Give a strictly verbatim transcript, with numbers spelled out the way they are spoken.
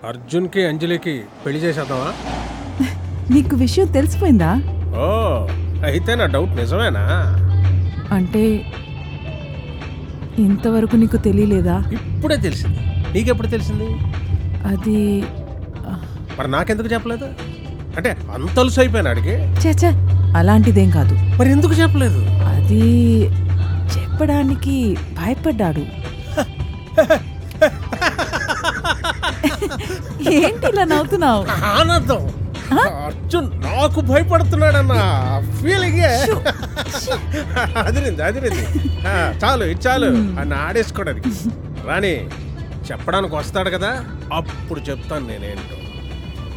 అర్జున్కి అంజలికి పెళ్లి చేసేద్దామా? నీకు విషయం తెలిసిపోయిందా? ఓ అయితే నా డౌట్ నిజమేనా? అంటే ఇంతవరకు నీకు తెలియలేదా? ఇప్పుడే తెలిసింది. నీకెప్పుడు తెలిసింది? అది మరి నాకెందుకు చెప్పలేదు? అంటే అంత అలుసు అయిపోయాను అడిగి. చచ్చా అలాంటిదేం కాదు. మరి ఎందుకు చెప్పలేదు? అది చెప్పడానికి భయపడ్డాడు. ఏంటి ఇలా నవ్వుతున్నావు? ఆనందం. అర్జున్ నాకు భయపడుతున్నాడన్న ఫీలింగ్. అదిరింది అదిరింది. చాలు ఇది చాలు అని ఆడేసుకోవడానికి. రాణి చెప్పడానికి వస్తాడు కదా, అప్పుడు చెప్తాను నేనేంటో.